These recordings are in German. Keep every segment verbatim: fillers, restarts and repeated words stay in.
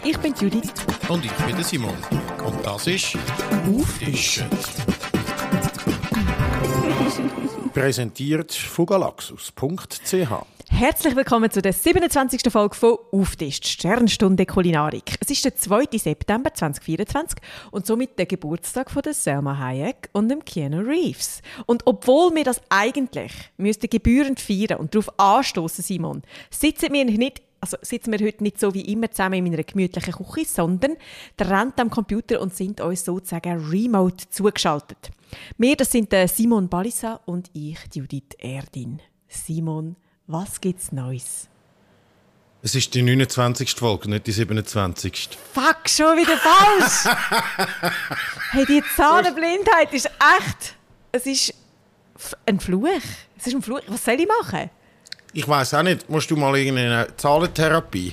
ich bin Judith. Und ich bin der Simon. Und das ist «Auftischen». Präsentiert von galaxus punkt c h. Herzlich willkommen zu der siebenundzwanzigsten Folge von «Auftisch, Sternstunde Kulinarik». Es ist der zweite September zweitausendvierundzwanzig und somit der Geburtstag von der Selma Hayek und dem Keanu Reeves. Und obwohl wir das eigentlich müssten gebührend feiern und darauf anstoßen, Simon, sitzen wir nicht Also sitzen wir heute nicht so wie immer zusammen in einer gemütlichen Küche, sondern rennt am Computer und sind uns sozusagen remote zugeschaltet. Wir, das sind Simon Balissa und ich, Judith Erdin. Simon, was gibt's Neues? Es ist die neunundzwanzigste Folge, nicht die siebenundzwanzigste Fuck, schon wieder falsch! Hey, die Zahlenblindheit ist echt... Es ist ein Fluch. Es ist ein Fluch. Was soll ich machen? Ich weiss auch nicht, musst du mal irgendeine Zahlentherapie?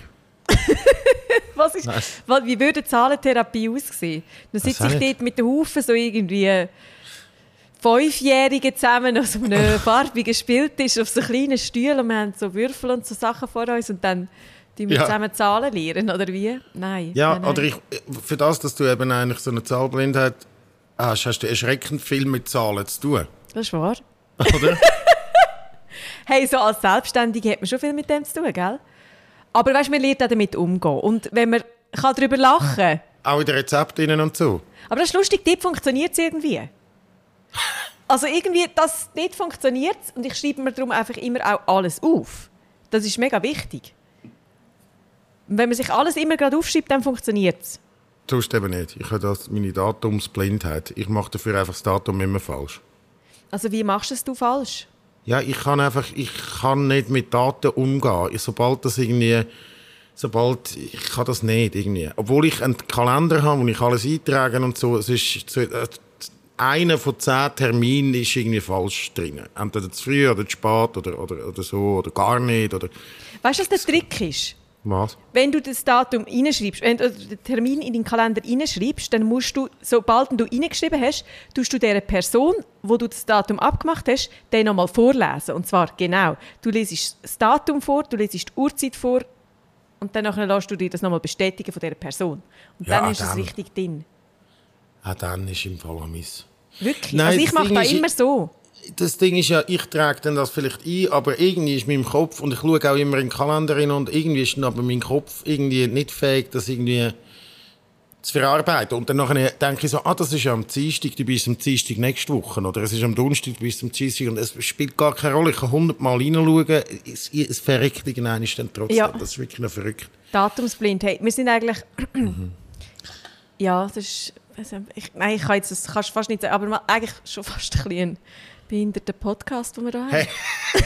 Was ist, was, wie würde Zahlentherapie aussehen? Dann sitze ich dort mit den Haufen so irgendwie Fünfjährigen zusammen auf so einem farbigen Spieltisch auf so kleinen Stühlen und wir haben so Würfel und so Sachen vor uns und dann die wir ja. zusammen Zahlen lernen, oder wie? Nein. Ja, nein, nein. Oder ich, für das, dass du eben eigentlich so eine Zahlblindheit hast, hast du erschreckend viel mit Zahlen zu tun. Das ist wahr. Oder? Hey, so als Selbstständige hat man schon viel mit dem zu tun, gell? Aber weißt, man lernt auch damit umgehen. Und wenn man kann darüber lachen kann... Auch in den Rezepten und so. Aber das ist lustig, dort funktioniert es irgendwie. Also irgendwie, das dort funktioniert und ich schreibe mir darum einfach immer auch alles auf. Das ist mega wichtig. Und wenn man sich alles immer gerade aufschreibt, dann funktioniert es. Tust du eben nicht. Ich habe das meine Datumsblindheit. Ich mache dafür einfach das Datum immer falsch. Also wie machst du es du falsch? Ja, ich kann einfach, ich kann nicht mit Daten umgehen. Ich, sobald das irgendwie, sobald, ich kann das nicht irgendwie. Obwohl ich einen Kalender habe, wo ich alles eintrage und so, es ist, so, äh, einer von zehn Terminen ist irgendwie falsch drin. Entweder zu früh oder zu spät oder, oder, oder so, oder gar nicht. Oder weißt du, was der Trick ist? Was? Wenn du das Datum reinschreibst, wenn du den Termin in deinen Kalender reinschreibst, dann musst du, sobald du reingeschrieben hast, tust du dieser Person, wo du das Datum abgemacht hast, den nochmal vorlesen. Und zwar genau. Du lesest das Datum vor, du lesest die Uhrzeit vor und dann lässt du dir das nochmal bestätigen von dieser Person. Und ja, dann ist dann, es richtig drin. Ah, dann ist im Fall Miss. Wirklich? Nein, also ich mache das ist, immer so. Das Ding ist ja, ich trage dann das vielleicht ein, aber irgendwie ist mein Kopf, und ich schaue auch immer in den Kalender rein, und irgendwie ist dann aber mein Kopf irgendwie nicht fähig, das irgendwie zu verarbeiten. Und dann nachher denke ich so, ah, das ist ja am Dienstag, du bist am Dienstag nächste Woche, oder es ist am Donnerstag, du bist am Dienstag, und es spielt gar keine Rolle. Ich kann hundertmal reinschauen, es, es verreckt irgendwann ist dann trotzdem. Ja. Das ist wirklich noch verrückt. Datumsblind, hey, wir sind eigentlich... ja, das ist... Ich, nein, ich kann jetzt, das kannst du fast nicht sagen, aber mal, eigentlich schon fast ein bisschen ein behinderter Podcast, den wir hier haben. Hey.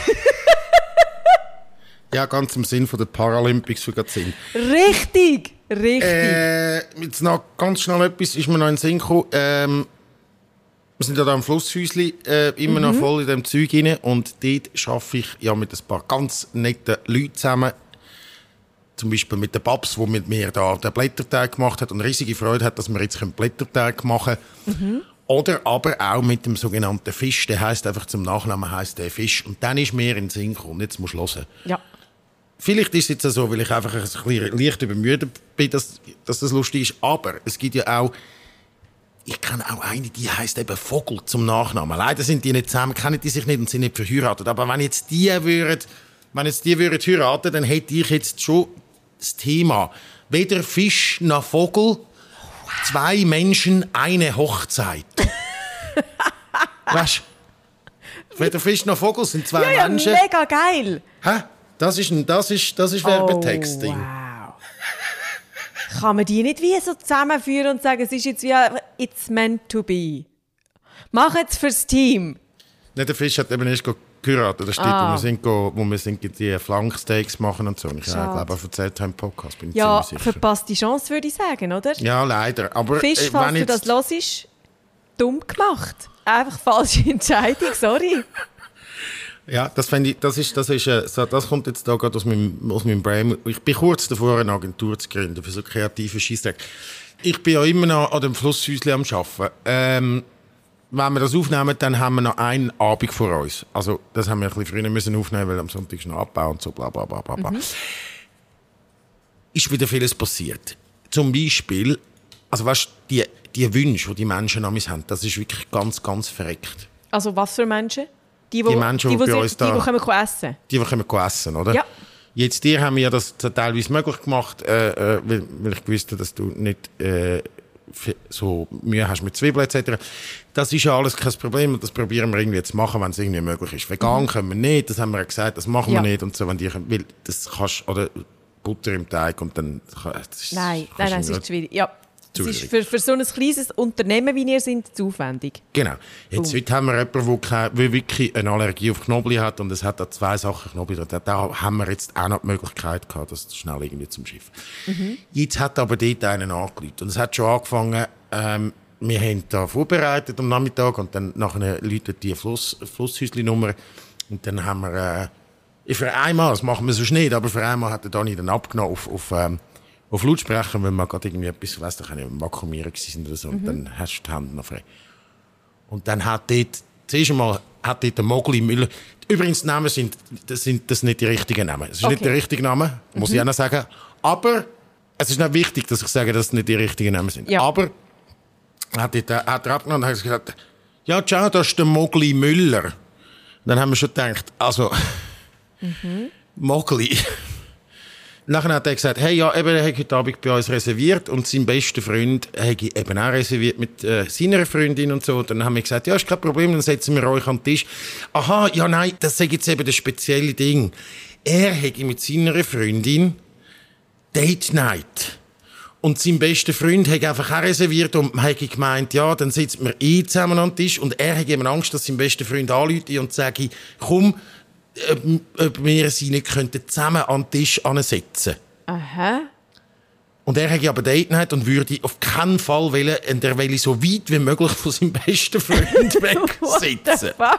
Ja, ganz im Sinn von der Paralympics für sind. Richtig, richtig. Äh, jetzt noch ganz schnell etwas, ist mir noch in den Sinn gekommen. Ähm, wir sind ja da am Flusshäuschen äh, immer mhm. noch voll in dem Zeug rein, und dort arbeite ich ja mit ein paar ganz netten Leuten zusammen. Zum Beispiel mit den Babs, die mit mir da den Blätterteig gemacht hat und riesige Freude hat, dass wir jetzt Blätterteig machen können. Mhm. Oder aber auch mit dem sogenannten Fisch. Der heisst einfach zum Nachnamen heisst der Fisch. Und dann ist mir in den Sinn gekommen. Jetzt musst du hören. Ja. Vielleicht ist es jetzt so, weil ich einfach ein bisschen leicht übermüdet bin, dass, dass das lustig ist. Aber es gibt ja auch, ich kenne auch eine, die heisst eben Vogel zum Nachnamen. Leider sind die nicht zusammen, kennen die sich nicht und sind nicht verheiratet. Aber wenn jetzt die würden, wenn jetzt die würden heiraten, dann hätte ich jetzt schon das Thema. Weder Fisch noch Vogel. Zwei Menschen, eine Hochzeit. Weißt du? Weder Fisch noch Vogel sind zwei ja, ja, Menschen. Mega geil. Hä? Das ist, das ist, das ist Werbetexting. Oh, wow. Kann man die nicht wie so zusammenführen und sagen, es ist jetzt wie it's meant to be? Mach jetzt fürs Team. Nein, der Fisch hat eben erst geheiratet. Das steht, ah. wo wir sind, wo wir sind die Flanksteaks machen und so. Ich glaube, ich erzählt habe im Podcast. Bin ja, verpasste Chance, würde ich sagen, oder? Ja, leider. Aber, Fisch, falls äh, du das hörst, dumm gemacht. Einfach falsche Entscheidung, sorry. Ja, das, ich, das, ist, das, ist, äh, das kommt jetzt da gerade aus meinem, aus meinem Brain. Ich bin kurz davor, eine Agentur zu gründen für so kreative Scheissdreck. Ich bin ja immer noch an dem Flusshäuschen am Arbeiten. Ähm, wenn wir das aufnehmen, dann haben wir noch einen Abend vor uns. Also, das haben wir ein bisschen früher müssen aufnehmen, weil am Sonntag ist noch Abbau und so, bla, bla, bla, bla. Mhm. Ist wieder vieles passiert. zum Beispiel, also weißt, die, die Wünsche, die die Menschen an mich haben, das ist wirklich ganz, ganz verreckt. Also was für Menschen? Die, die, die Menschen, die, die, die bei sie, uns da... Die, die können essen. Die, die können essen, oder? Ja. Jetzt dir haben wir das teilweise möglich gemacht, äh, äh, weil, weil ich wusste, dass du nicht äh, so Mühe hast mit Zwiebeln et cetera. Das ist ja alles kein Problem und das probieren wir irgendwie zu machen, wenn es irgendwie möglich ist. Vegan mhm. können wir nicht, das haben wir ja gesagt, das machen ja. wir nicht und so, wenn die, weil das kannst, oder Butter im Teig und dann... Das ist, nein, nein, nein, es ist schwierig. Ja. Zu es ist für, für so ein kleines Unternehmen wie ihr seid zu aufwendig. Genau. Jetzt, heute haben wir jemanden, der, der wirklich eine Allergie auf Knoblauch hat und es hat da zwei Sachen Knoblauch. Da, da haben wir jetzt auch noch die Möglichkeit gehabt, das schnell irgendwie zum Schiff. Mhm. Jetzt hat aber dort einen angerufen und es hat schon angefangen, ähm, wir haben da vorbereitet am Nachmittag und dann nachher läutet die Fluss, Flusshäusli-Nummer und dann haben wir, äh, für einmal, das machen wir sonst nicht, aber für einmal hat der Dani dann abgenommen auf, auf ähm, auf Lautsprecher, wenn man gerade irgendwie etwas, weiss, da kann ich vakuumieren sind oder so, mhm. und dann hast du die Hände noch frei. Und dann hat dort, zuerst einmal, hat dort der Mogli Müller, übrigens, die Namen sind, das sind das nicht die richtigen Namen. Es ist okay. Nicht der richtige Name, muss mhm. ich auch noch sagen. Aber, es ist nicht wichtig, dass ich sage, dass es nicht die richtigen Namen sind. Ja. Aber, hat, dort, hat er abgenommen und hat gesagt, ja, ciao, das ist der Mogli Müller. Und dann haben wir schon gedacht, also, mhm. Mogli. Nachher hat er gesagt, hey, ja, eben, er hat heute Abend bei uns reserviert und sein bester Freund hat eben auch reserviert mit äh, seiner Freundin und so. Und dann haben wir gesagt, ja, ist kein Problem, dann setzen wir euch an den Tisch. Aha, ja, nein, das ist jetzt eben das spezielle Ding. Er hat mit seiner Freundin Date Night. Und sein bester Freund hat einfach auch reserviert und man hat gemeint, ja, dann sitzen wir eh zusammen an den Tisch. Und er hat eben Angst, dass sein bester Freund anruft und sagt, komm, Ob, ob wir sie nicht könnten zusammen an den Tisch ansetzen. Aha. Und er hätte aber Date Night und würde auf keinen Fall wollen, und er will so weit wie möglich von seinem besten Freund weg sitzen. What the fuck?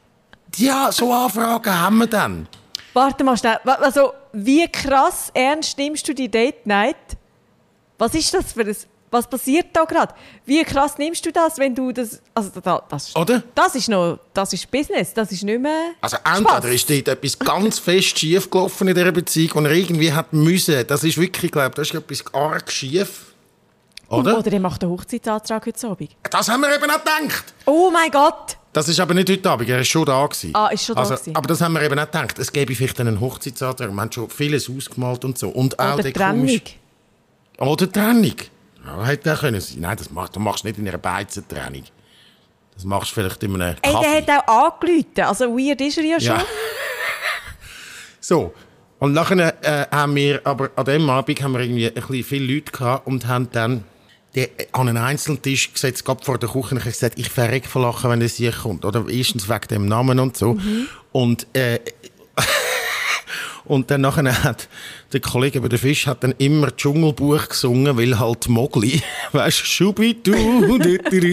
Ja, so Anfragen haben wir dann. Warte mal schnell. Also, wie krass ernst nimmst du die Date Night? Was ist das für ein... Was passiert da gerade? Wie krass nimmst du das, wenn du das... Also das, das, Oder? Das ist noch... Das ist Business, das ist nicht mehr Also entweder ist dort etwas ganz fest schief gelaufen in dieser Beziehung, und er irgendwie hat müssen. Das ist wirklich, ich glaube, das ist etwas arg schief. Oder? Oder er macht einen Hochzeitsantrag heute Abend. Das haben wir eben auch gedacht. Oh mein Gott! Das ist aber nicht heute Abend, er war schon da gewesen. Ah, ist schon also, da gewesen. Aber das haben wir eben auch gedacht. Es gäbe vielleicht einen Hochzeitsantrag. Wir haben schon vieles ausgemalt und so. Und auch Oder Trennung. Komisch... Oder Trennung. Ja, hätte auch können sein. Nein, das machst, du machst nicht in einer Beizentrennung. Das machst du vielleicht in einem Kaffee. Ey, der hat auch angerufen. Also weird ist er ja schon. Ja. So. Und nachher äh, haben wir, aber an dem Abend haben wir irgendwie ein bisschen viele Leute gehabt und haben dann die, an einen einzelnen Tisch gesetzt, gerade vor der Küche, und ich habe gesagt, ich verrecke vor Lachen, wenn das hier kommt. Oder erstens wegen dem Namen und so. Mhm. Und, äh, und dann nachher hat der Kollege bei der Fisch hat dann immer Dschungelbuch gesungen, weil halt Mogli, weißt du, Schubidu, und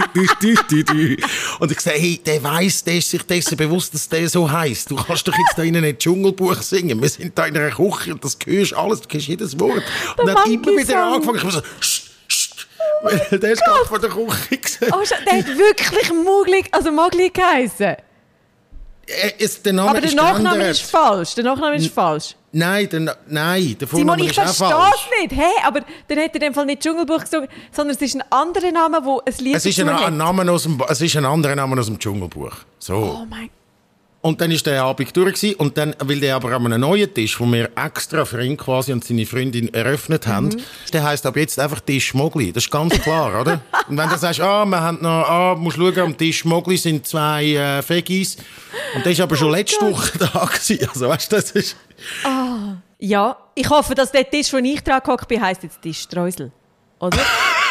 ich sage, hey, der weiss, der ist sich dessen bewusst, dass der so heisst. Du kannst doch jetzt da innen nicht Dschungelbuch singen. Wir sind da in einer Küche und das hörst alles, du hörst jedes Wort. Und dann hat immer wieder angefangen, ich muss so, Sst, Sst, weil der ist gerade vor der Küche gesehen. Oh, der hat wirklich Mogli, also Mogli geheissen. Ist, der Name aber der ist Nachname geändert. ist falsch. Der Nachname ist N- falsch. Nein, der, nein, der Simon, Vorname ich ist auch verstehe falsch. es nicht. Hey, aber dann hat er in dem Fall nicht Dschungelbuch gesungen, sondern es ist ein anderer Name, wo ein Lied es ist ein, ein Name aus dem, es ist ein anderer Name aus dem Dschungelbuch. So. Oh mein. Und dann war der Abend durch gewesen, und dann, weil der aber an einem neuen Tisch, den wir extra für ihn quasi und seine Freundin eröffnet haben, mhm. der heisst ab jetzt einfach Tisch Mogli. Das ist ganz klar, oder? Und wenn du sagst, ah, wir haben noch, ah, musst schauen, am Tisch Mogli sind zwei äh, Fegis. Und der war aber schon oh letzte Gott. Woche da gewesen. Also, weißt du, das ist... Ah, ja, ich hoffe, dass der Tisch, den ich dran gehockt bin, heisst jetzt Tisch Streusel. Oder?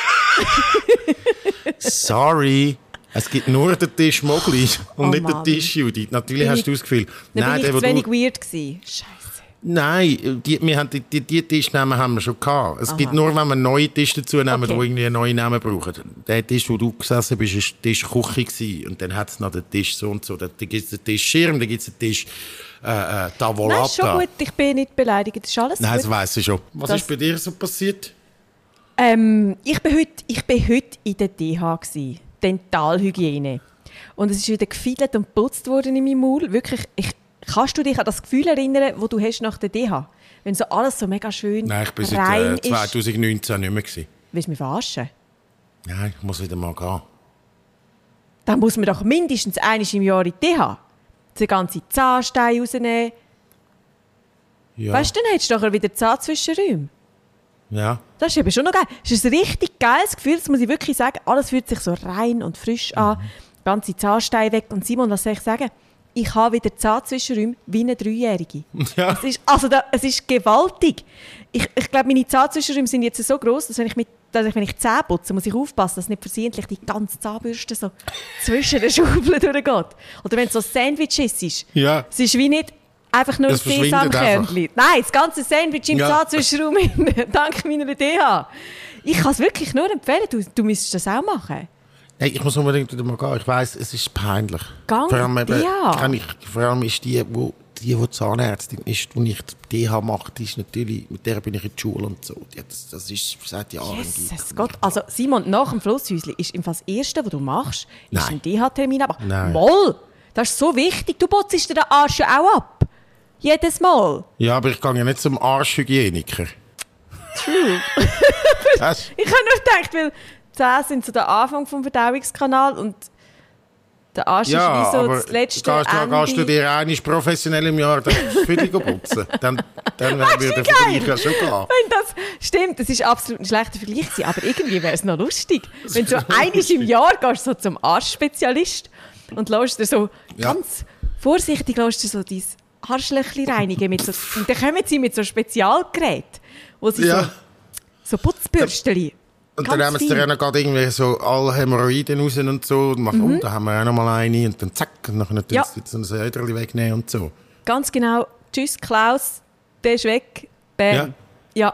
Sorry. Es gibt nur den Tisch Mogli und oh, nicht Mann. den Tisch Judith. Natürlich bin hast ich, du das Gefühl. Dann Nein, bin ich der, zu wenig du... weird gewesen. Scheiße. Nein, die, wir haben die, die, die Tischnamen haben wir schon gehabt. Es Aha. gibt nur, wenn wir neue Tische dazu nehmen, okay. die irgendwie einen neuen Namen brauchen. Der Tisch, wo du gesessen bist, war Tisch Küche gewesen. Und dann hat es noch den Tisch so und so. Dann gibt es den Tisch Schirm, dann gibt es den Tisch äh, äh, Tavolata. Nein, ist schon gut. Ich bin nicht beleidigt. Das ist alles Nein, gut. das weiss ich schon. Was das... ist bei dir so passiert? Ähm, ich bin heute, ich bin heute in der D H gewesen. Dentalhygiene. Und es ist wieder gefeilt und geputzt worden in meinem Maul. Wirklich, ich, kannst du dich an das Gefühl erinnern, das du hast nach der D H? Wenn so alles so mega schön Nein, ich bin rein seit äh, zwanzig neunzehn nicht mehr gewesen. Willst du mich verarschen? Nein, ich muss wieder mal gehen. Dann muss man doch mindestens einmal im Jahr in die T H. Den ganzen Zahnstein rausnehmen. Ja. Weißt du, dann hättest du doch wieder Zahnzwischenräume. Ja. Das ist eben schon noch geil. Das ist ein richtig geiles Gefühl, das muss ich wirklich sagen. Alles fühlt sich so rein und frisch an. Mhm. Ganze Zahnsteine weg. Und Simon, was soll ich sagen? Ich habe wieder Zahnzwischenräume wie eine Dreijährige. Ja. Es ist, also da, es ist gewaltig. Ich, ich glaube, meine Zahnzwischenräume sind jetzt so gross, dass wenn ich, mit, dass ich, wenn ich Zähne putze, muss ich aufpassen, dass nicht versehentlich die ganze Zahnbürste so zwischen den Schaufeln durchgeht. Oder wenn es so ein Sandwich ist. Ja. Es ist wie nicht einfach nur ein Das verschwindet Sesamkernchen. Nein, das ganze Sandwich im Ja. Zahnzwischenraum dank meiner D H. Ich kann es wirklich nur empfehlen. Du, du müsstest das auch machen. Hey, ich muss unbedingt wieder mal gehen. Ich weiss, es ist peinlich. Gang, vor allem, eben, ja. kann ich, vor allem ist die, wo die, die Zahnärztin ist, die ich die D H mache, die ist natürlich, mit der bin ich in der Schule und so. Die, das, das ist seit Jahren. Jesus Gott. Also Simon, nach dem Flusshäuschen ist im Fall das Erste, was du machst, ist Nein. ein D H-Termin. Aber Nein. Moll, das ist so wichtig. Du putzt dir den Arsch ja auch ab. Jedes Mal. Ja, aber ich gehe ja nicht zum Arschhygieniker. True. Was? Ich habe nur gedacht, weil die Zähne sind so der Anfang vom Verdauungskanal und der Arsch Ja, ist wie so aber das letzte gehst, du, Ende. gehst du dir einmal professionell im Jahr den Fülle putzen? Dann, dann Weißt du, würde wie der geil? Vergleich ja schon gehen. Wenn das stimmt, das ist absolut ein schlechter Vergleich gewesen, aber irgendwie wäre es noch lustig. Wenn du so wäre einmal lustig. im Jahr gehst so zum Arschspezialist und lässt dir so Ja. ganz vorsichtig lässt dir so dein Arschlöchli reinigen. Mit so, und dann kommen sie mit so Spezialgeräten, wo sie Ja. so, so Putzbürstchen. Und Ganz dann haben sie fein. dann gerade irgendwie so alle Hämorrhoiden raus und so. Und machen, oh, da haben wir auch noch mal eine. Und dann zack, und dann Ja. tun sie so ein Äderchen wegnehmen und so. Ganz genau. Tschüss, Klaus. Der ist weg. Bam. Ja. Ja.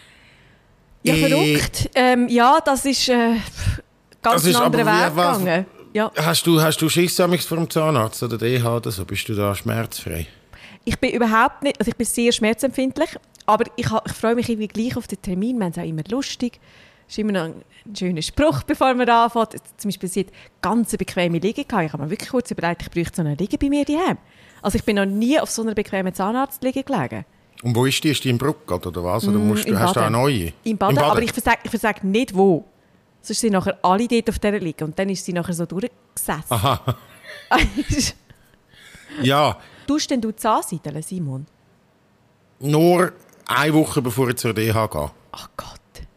Ja, Äh, verrückt. Ähm, ja, das ist äh, ganz Das ist ein anderer aber wie- Weg was- gegangen. Ja. Hast du, hast du Schiss amigs vor dem Zahnarzt oder D H oder so? Bist du da schmerzfrei? Ich bin überhaupt nicht, also ich bin sehr schmerzempfindlich, aber ich, ha- ich freue mich irgendwie gleich auf den Termin. Wir haben es auch immer lustig. Es ist immer noch ein, ein schöner Spruch, bevor man anfängt. Zum Beispiel, sie hat ganz eine bequeme Liege gehabt. Ich habe mir wirklich kurz überlegt, ich bräuchte so eine Liege bei mir daheim. Also ich bin noch nie auf so einer bequemen Zahnarztliege gelegen. Und wo ist die? Ist die in Bruck oder was? Oder Mm, musst du, im hast du Baden. eine neue? Im Baden, aber ich versage ich versag nicht wo. Sonst sind nachher alle dort auf dieser Liege und dann ist sie nachher so durchgesessen. Aha. Ja, Tust denn du Zahnseideln, Simon? nur eine Woche bevor ich zur D H gehe. Ach Gott.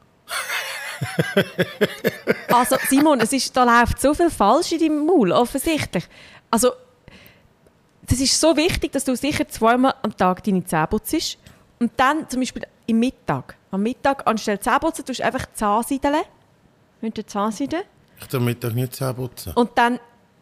Also Simon, es ist, da läuft so viel falsch in deinem Maul, offensichtlich. Also, das ist so wichtig, dass du sicher zweimal am Tag deine Zähne putzt. Und dann zum Beispiel im Mittag. Am Mittag anstelle Zähneputzen tust du einfach Zahnseideln. Mit der Zahnseide. Ich darf Mittag nicht Zähne putzen. Und dann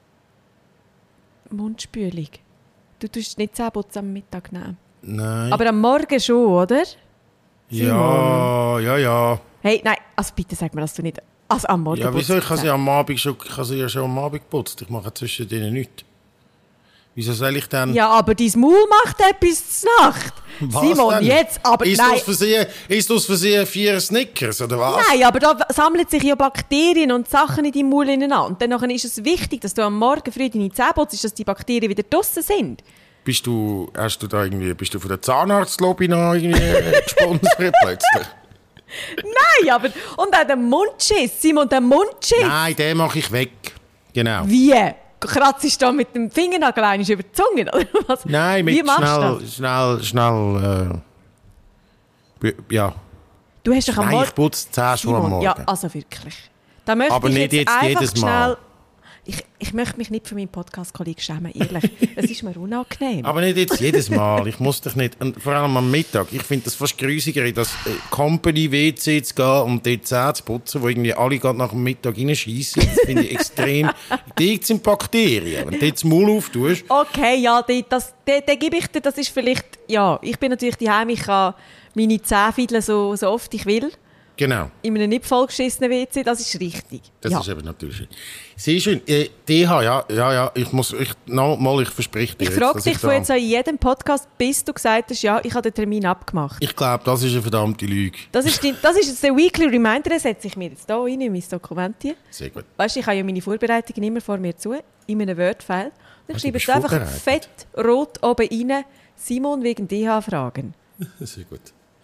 Mundspülung. Du tust nicht Zähneputzen am Mittag nehmen. Nein. Aber am Morgen schon, oder? ja, ja, ja. Hey, nein, also bitte sag mir, dass du nicht... Also am Morgen Ja, wieso? Ich putzt habe die sie am Abend schon, ich habe sie ja schon am Abend geputzt. Ich mache zwischen denen nichts. Wieso soll ich dann... Ja, aber dein Maul macht etwas zur Nacht. Was Simon, denn? jetzt, aber Ist nein. aus Versehen, ist aus Versehen vier Snickers, oder was? Nein, aber da sammeln sich ja Bakterien und Sachen in deinem Maul an. Und dann nachher ist es wichtig, dass du am Morgen früh deine Zähne putzt, dass die Bakterien wieder draussen sind. Bist du, hast du da irgendwie, bist du von der Zahnarztlobby noch irgendwie äh, gesponsert plötzlich? Nein, aber... Und auch der Mundschiss, Simon, der Mundschiss. Nein, den mache ich weg. Genau. Wie? Kratzt du da mit dem Fingernagel einmal über die Zunge, oder was? Nein, mit Wie machst schnell, du das? schnell, schnell, äh, b- ja. Du hast doch am Nein, Morgen... ich putze die Zähne schon am Simon, Morgen. ja, also wirklich. Da möchte Aber ich nicht jetzt, jetzt einfach jedes Mal. schnell... Ich, ich möchte mich nicht für meinen Podcast-Kollegen schämen, ehrlich. Es ist mir unangenehm. Aber nicht jetzt jedes Mal. Ich muss dich nicht. Und vor allem am Mittag. Ich finde das fast grusiger, in das äh, Company-W C zu gehen und dort Zähne zu putzen, wo irgendwie alle gerade nach dem Mittag reinschiessen. Das finde ich extrem. Dort sind Bakterien. Wenn du dort das Maul auftust. Okay, ja, die, das, die, die gebe ich dir, das ist vielleicht... Ja, ich bin natürlich daheim, ich kann meine Zähne fiedeln so, so oft ich will. Genau. In einem nicht vollgeschissenen W C, das ist richtig. Das ja. ist eben natürlich schön. Sehr schön. Äh, D H, ja, ja, ja. Ich muss, ich, no, mal, ich verspreche dir Ich jetzt, frage dass dich ich von da- jetzt an in jedem Podcast, bis du gesagt hast, ja, ich habe den Termin abgemacht. Ich glaube, das ist eine verdammte Lüge. Das ist, die, das ist jetzt der Weekly Reminder, den setze ich mir jetzt hier rein in mein Dokument hier. Sehr gut. Weißt du, ich habe ja meine Vorbereitungen immer vor mir zu, in einem Word-File. Und ich Also, du schreibe bist jetzt einfach vorbereitet. fett rot oben rein, Simon wegen D H-Fragen. Sehr gut.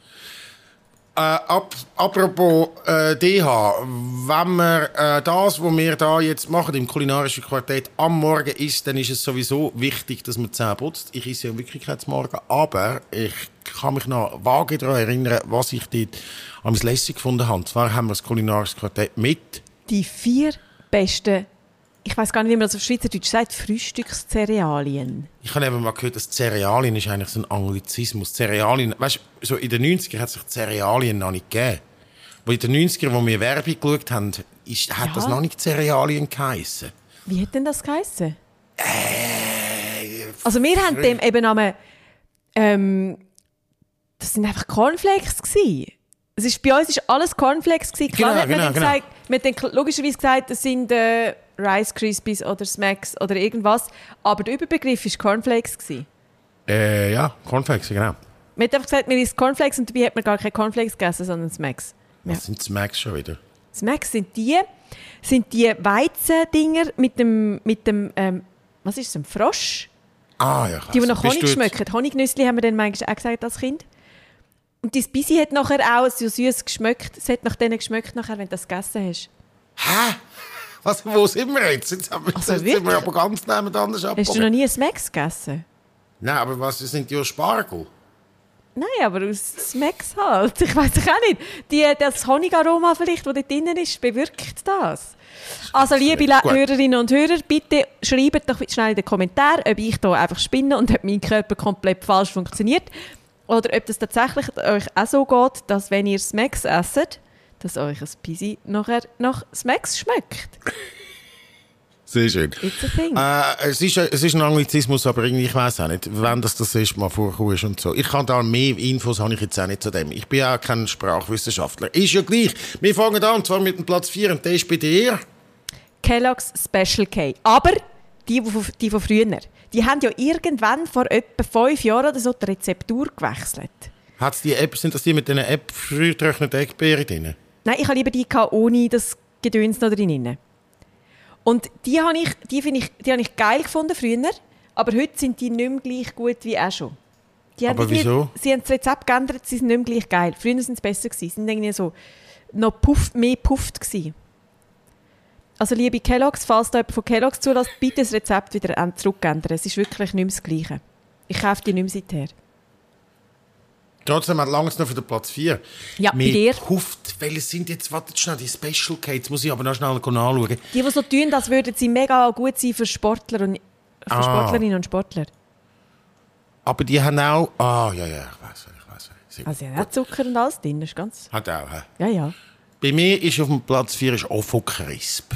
Äh, ab, apropos äh, D H, wenn man äh, das, was wir da jetzt machen im kulinarischen Quartett am Morgen isst, dann ist es sowieso wichtig, dass man die Zähne putzt. Ich esse ja in Wirklichkeit zum Morgen, aber ich kann mich noch vage daran erinnern, was ich dort am lässig gefunden habe. Zwar haben wir das kulinarische Quartett mit Die vier besten, ich weiß gar nicht, wie man das auf Schweizerdeutsch sagt, Frühstückscerealien. Ich habe eben mal gehört, dass Cerealien ist eigentlich so ein Anglizismus. Cerealien, weißt du, so in den neunzigern hat es sich Cerealien noch nicht gegeben. Wo in den neunzigern, wo wir Werbung geschaut haben, ist, hat Ja. das noch nicht Cerealien geheissen. Wie hat denn das geheissen? Äh, Also wir haben dem eben am, ähm, das sind einfach Cornflakes gsi. Es ist, bei uns ist alles Cornflakes gsi. Klar Genau, hat man genau, dann genau. gesagt, man hat dann logischerweise gesagt, das sind äh, Rice Krispies oder Smacks oder irgendwas. Aber der Überbegriff war Cornflakes gsi. Äh, ja, Cornflakes, genau. Man hat einfach gesagt, man isst Cornflakes und dabei hat man gar keine Cornflakes gegessen, sondern Smacks. Was Ja. sind Smacks schon wieder? Smacks sind die, sind die Weizendinger mit dem, mit dem ähm, was ist es, ein Frosch? Ah, ja. Die, die nach Bist Honig du jetzt- schmecken. Honignüssli haben wir dann manchmal auch gesagt als Kind. Und dein Bissi hat nachher auch so süß geschmeckt. Es hat nach denen geschmeckt, nachher, wenn du das gegessen hast. Hä? Was, wo sind wir jetzt? Jetzt, haben wir, Also jetzt sind wir wirklich? aber ganz neben anders Hast du abgekommen. noch nie einen Smacks gegessen? Nein, aber was sind die Spargel? Nein, aber aus Smacks halt. Ich weiß auch nicht. Die, das Honigaroma vielleicht, das dort drin ist, bewirkt das. Also, liebe Le- Gut. Hörerinnen und Hörer, bitte schreibt doch schnell in den Kommentaren, ob ich hier einfach spinne und ob mein Körper komplett falsch funktioniert. Oder ob das tatsächlich euch auch so geht, dass wenn ihr Smacks esst, dass euch ein Pisi nachher nach Smacks schmeckt. Sehr schön. It's a thing. Äh, es, ist, es ist ein Anglizismus, aber irgendwie, ich weiß auch nicht, wenn das das erste Mal vorgekommen ist und so. Ich kann da mehr Infos, habe ich jetzt auch nicht zu dem. Ich bin auch kein Sprachwissenschaftler. Ist ja gleich. Wir fangen an, und zwar mit dem Platz vier, und der ist bei dir. Kellogg's Special K. Aber die, die von, die von früher, die haben ja irgendwann vor etwa fünf Jahren oder so die Rezeptur gewechselt. Hat's die App, sind das die mit den App getrockneten Erdbeeren drin? Nein, ich habe lieber die gehabt, ohne das Gedöns noch drin. Und die habe ich, die finde ich, die habe ich geil gefunden früher, aber heute sind die nicht mehr gleich gut wie auch schon. Die haben Aber irgendwie- wieso? Sie haben das Rezept geändert, sie sind nicht mehr gleich geil. Früher sind sie besser gewesen, sie sind irgendwie so noch puff, mehr pufft gewesen. Also liebe Kellogg's, falls da jemand von Kellogg's zulässt, bitte das Rezept wieder änd- zurückändern. Es ist wirklich nicht mehr das Gleiche. Ich kaufe die nicht mehr seither. Trotzdem hat lange noch für den Platz vier. Ja, bei Mir dir? Hufft, welche sind jetzt, wartet schnell, die Special K, jetzt muss ich aber noch schnell anschauen. Die, die so tun, als würden sie mega gut sein für Sportler und für Ah. Sportlerinnen und Sportler. Aber die haben auch, ah, ja, ja, ich weiß, ich weiß. Sehr Also gut. ja, Zucker und alles drin, ist ganz... Hat auch, hä? Ja, ja. Bei mir ist auf dem Platz vier ist Ofo Crisp.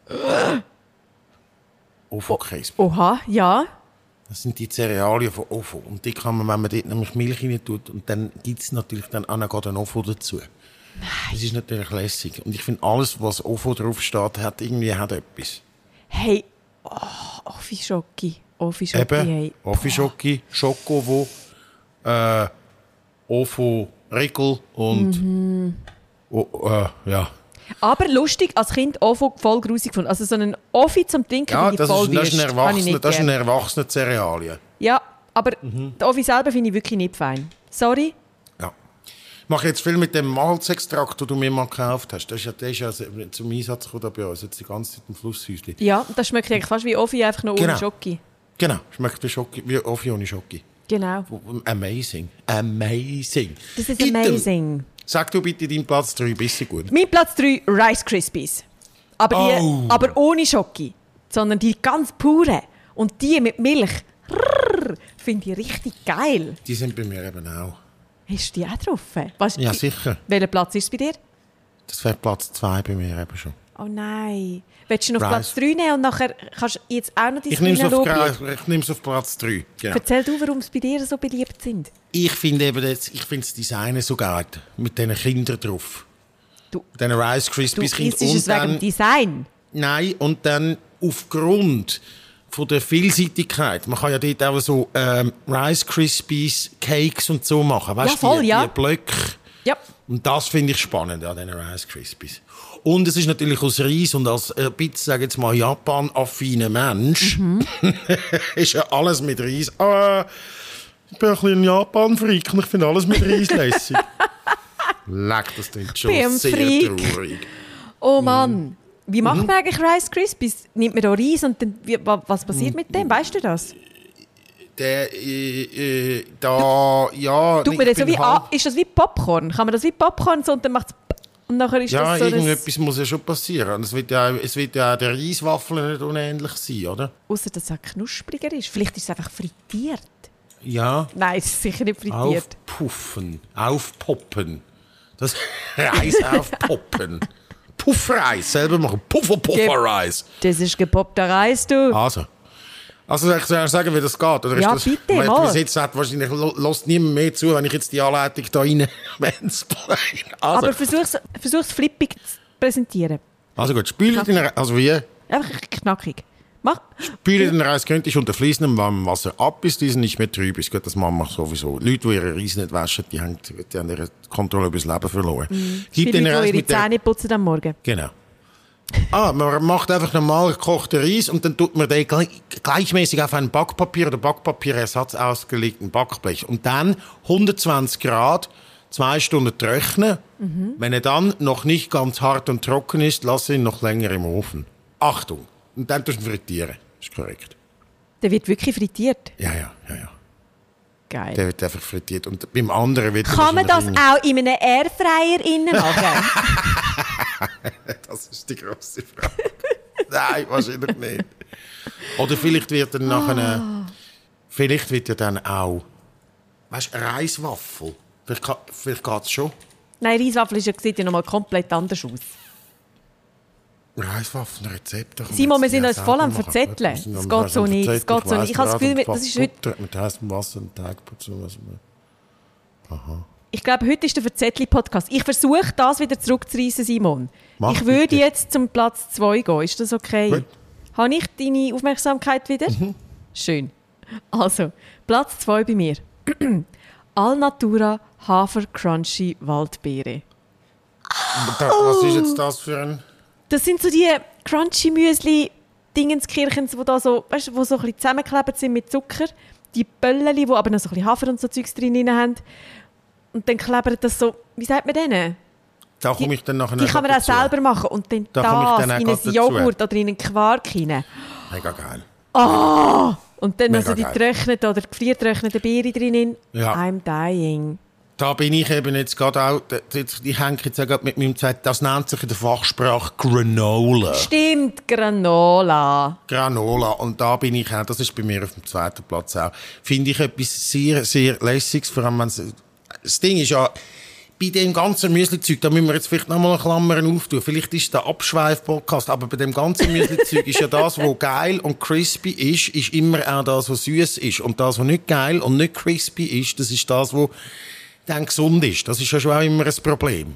Ofo Crisp. Oha, ja. Das sind die Cerealien von Ofo. Und die kann man, wenn man dort nämlich Milch rein tut, und dann gibt es natürlich dann auch noch einen Ofo dazu. Das ist natürlich lässig. Und ich finde, alles, was Ofo draufsteht, hat irgendwie hat etwas. Hey, oh, Offi-Schoki. Offi-Schoki, Eben, hey. Offi Schoki, Schokovo, äh, Ofo Riegel und Mhm. oh, äh, ja. Aber lustig, als Kind Ofo voll grusig gefunden. Also so einen Offi zum Trinken Ja, finde ich das voll ist, das ist ein wüst. Kann ich erwachsener, nicht das ist ein gern. erwachsener Cerealien. Ja, aber Mhm. den Offi selber finde ich wirklich nicht fein. Sorry. Ja. Ich mache jetzt viel mit dem Malzextrakt, den du mir mal gekauft hast. Das ist ja, das ist ja zum Einsatz gekommen da bei uns, jetzt die ganze Zeit im Flusshäuschen. Ja, das schmeckt eigentlich fast wie Offi, einfach noch Genau. ohne Schoki. Genau, schmeckt wie, Schoki, wie Offi ohne Schoki. Genau. Amazing. Amazing. Das ist Item. amazing. Sag du bitte deinen Platz drei, bisschen gut. Mein Platz drei, Rice Krispies. Aber, die, Oh. aber ohne Schoki, sondern die ganz pure. Und die mit Milch, rrrr, finde ich richtig geil. Die sind bei mir eben auch. Hast du die auch drauf? Was, Ja, sicher. Welcher Platz ist es bei dir? Das wäre Platz zwei bei mir eben schon. Oh nein. Willst du ihn auf Rice. Platz drei nehmen und nachher kannst du jetzt auch noch dein Ich nehme es auf, Lob- Gra- ich nehm's auf Platz drei. Genau. Erzähl du, warum es bei dir so beliebt sind. Ich finde eben das, ich finde das Design so geil. Mit diesen Kindern drauf. Du, Mit diesen Rice du Krispies isst Kindern. es Und wegen dem dann, Design. nein, und dann aufgrund von der Vielseitigkeit. Man kann ja dort auch so ähm, Rice Krispies, Cakes und so machen. Weißt, Ja, voll, die, ja. Die Blöcke. Ja. Und das finde ich spannend an diesen Rice Krispies. Und es ist natürlich aus Reis und als, äh, bitte sage jetzt mal, Japan-affiner Mensch, Mhm. ist ja alles mit Reis. Äh, Ich bin ein bisschen ein Japan-Freak und ich finde alles mit Reis lässig. Leck, das klingt schon Bin sehr Freak. traurig. Oh Mann, wie macht man eigentlich Rice Krispies? Nimmt man da Reis und dann, wie, wa- was passiert mit dem? Weißt du das? Der, äh, äh, da, ja... Tut ich man das so bin wie, halb- ah, ist das wie Popcorn? Kann man das wie Popcorn so und dann macht es und nachher ist Ja, das so irgendetwas das... muss ja schon passieren. Und es wird ja, es wird ja auch der Reiswaffel nicht unähnlich sein, oder? Außer dass es auch knuspriger ist. Vielleicht ist es einfach frittiert. Ja. Nein, es ist sicher nicht frittiert. Aufpuffen, aufpoppen. Das Reis aufpoppen. Puffreis, selber machen. Puffer, Pufferreis. Das ist gepoppter Reis, du. Also. Also soll ich soll ich sagen, wie das geht? Oder Ja, ist das, bitte, weil mal. Bis jetzt hat wahrscheinlich lässt niemand mehr zu, wenn ich jetzt die Anleitung da rein mansplain. Also, Aber versuch's, versuch's flippig zu präsentieren. also gut, spüle den Reis, also wie? Einfach knackig. Mach. Spüle den Reis könnte ich unter fließendem warmem Wasser ab, bis dieser nicht mehr trüb ist. Gut, das machen wir sowieso. Leute, die ihre Reis nicht waschen, die haben, die haben ihre Kontrolle über das Leben verloren. Mhm. Gib Viele den Leute, Reis die ihre mit der... Zähne putzen am Morgen. Genau. Ah, man macht einfach normal gekochten Reis und dann tut man den gleich, gleichmäßig auf ein Backpapier oder Backpapierersatz ausgelegten Backblech. Und dann hundertzwanzig Grad, zwei Stunden trocknen. Mhm. Wenn er dann noch nicht ganz hart und trocken ist, lasse ihn noch länger im Ofen. Achtung! Und dann tust du ihn frittieren. Ist korrekt. Der wird wirklich frittiert. Ja, ja, ja, ja. Geil. Der wird einfach frittiert. Und beim anderen wird er Kann man das wahrscheinlich auch in einem Airfryer innen machen? Das ist die grosse Frage. Nein, wahrscheinlich nicht. Oder vielleicht wird er nachher... Vielleicht wird er dann auch... Weißt du, Reiswaffel. Vielleicht, kann- vielleicht geht es schon. Nein, Reiswaffel ist ja, sieht ja nochmal komplett anders aus. Reiswaffelrezepte. Simon, wir sind uns voll am Verzetteln. Das geht so nicht, das geht so nicht. Ich habe das Gefühl, das ist heute- Mit heißem Wasser und Teig dazu. Was man... Ich glaube, heute ist der Verzettli-Podcast. Ich versuche, das wieder zurückzureissen, Simon. Mach ich würde bitte. jetzt zum Platz zwei gehen. Ist das okay? Gut. Habe ich deine Aufmerksamkeit wieder? Mhm. Schön. Also, Platz zwei bei mir. Alnatura Hafer Crunchy Waldbeere. Da, was ist jetzt das für ein... Das sind so die Crunchy Müsli Dingenskirchens, wo da so, weißt, wo so ein bisschen zusammengeklebt sind mit Zucker. Die Bölleli, die aber noch so ein bisschen Hafer und so Zeugs drin haben. Und dann klebert das so, wie sagt man denen? Da komme ich dann nachher Die kann man auch dazu. selber machen und dann Da komme ich das dann auch in grad einen dazu. Joghurt oder in einen Quark rein. Mega geil. Oh! Und dann noch Mega so die geil. getrockneten oder gefriertrockneten Beere drin. Ja. I'm dying. Da bin ich eben jetzt gerade auch, ich hänge jetzt auch gerade mit meinem Zeit, das nennt sich in der Fachsprache Granola. Stimmt, Granola. Granola. Und da bin ich auch, das ist bei mir auf dem zweiten Platz auch, finde ich etwas sehr, sehr Lässiges, vor allem wenn es, das Ding ist ja, bei dem ganzen Müsli-Zeug, da müssen wir jetzt vielleicht nochmal eine Klammer auftun, vielleicht ist der Abschweif-Podcast, aber bei dem ganzen Müsli-Zeug ist ja das, was geil und crispy ist, ist immer auch das, was süß ist. Und das, was nicht geil und nicht crispy ist, das ist das, was dann gesund ist. Das ist ja schon auch immer ein Problem.